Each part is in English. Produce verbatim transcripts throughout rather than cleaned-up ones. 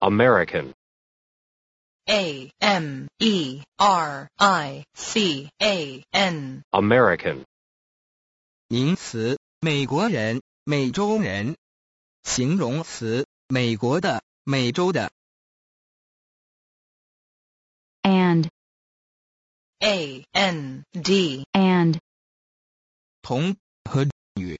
American. A M E R I C A N. American. 名词，美国人、美洲人。形容词，美国的、美洲的。 And. A N D. And. 同和语。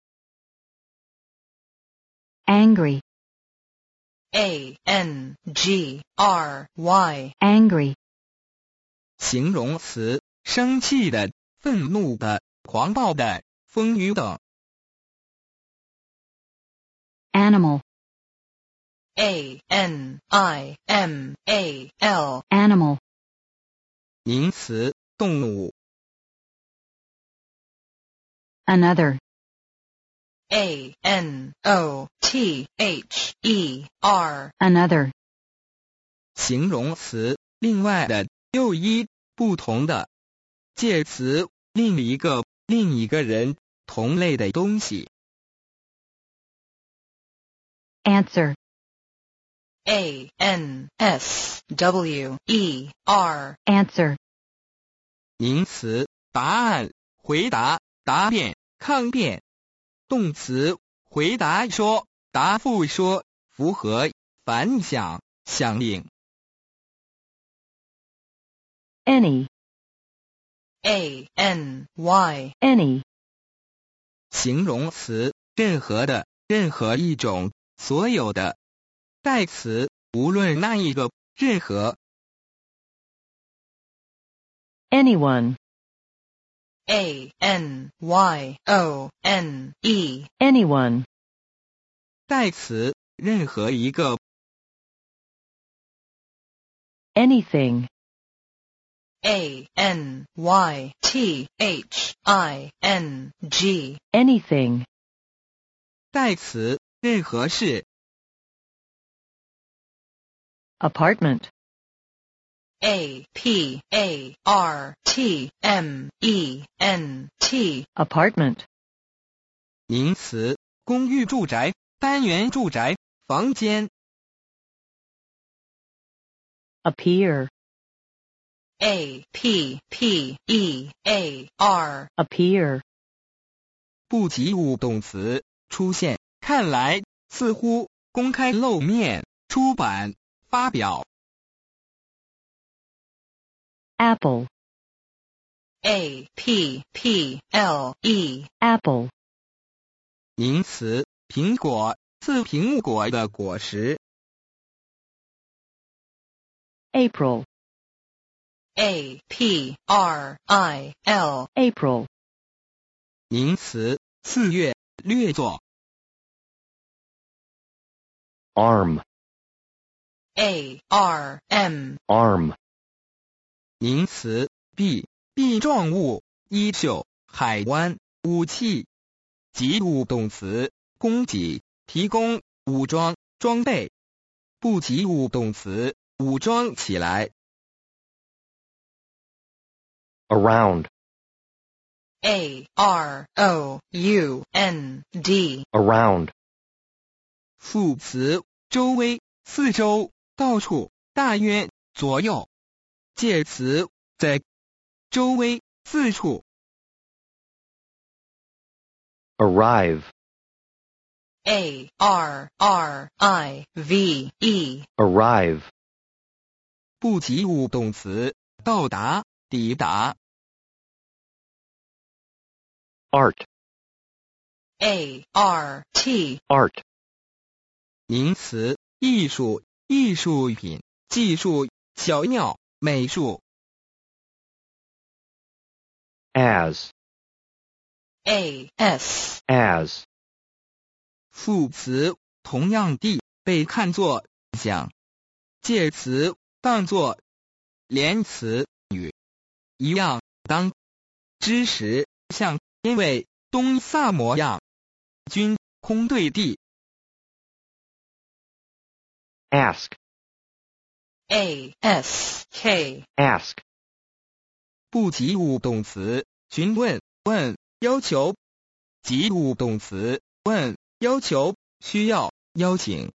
Angry. A N G R Y. Angry. 形容词，生气的、愤怒的、狂暴的、风雨等。 Animal. A N I M A L. Animal. 名词，动物。 Another. A N O T H E R. Another. 形容词，另外的、又一、不同的。介词，另一个、另一个人、同类的东西。 Answer. A N S W E R. Answer. 名词，答案、回答、答辩、抗辩。动词，回答说、答复说、符合、反响、响应。 Any. A N Y. Any. 形容词，任何的、任何一种、所有的。代词，无论那一个、任何。 Anyone. A N Y O N E. Anyone. 代词，任何一个。 Anything. A N Y T H I N G. Anything. 代词，任何事。 Apartment. A P A R T M E N T. Apartment. 名词，公寓住宅、单元住宅、房间。 Appear. A P P E A R. Appear. 不及物动词，出现、看来、似乎、公开露面、出版、发表。 Apple. A P P L E. Apple. 名词，苹果，似苹果的果实。 April. A P R I L. April. 名词，四月，略作。 Arm. A R M. Arm. 名词，臂，臂状物，衣袖、海湾、武器。及物动词，供给、提供、武装、装备。不及物动词，武装起来。 Around. A R O U N D. Around. 副词，周围、四周、到处、大约、左右。介词，在、周围、四处。 Arrive. A R R I V E. Arrive. 不及物动词，到达、抵达。 Art. A R T. Art. 名词，艺术、艺术品、技术、巧妙、美术。 As. A S. As. 副词，同样地，被看作、像。介词，当作。连词，与。一样，当。之时，像，因为，东萨模样。军，空对地。 Ask. A S K. Ask. 不及物动词，询问、问、要求。及物动词，问、要求、需要、邀请。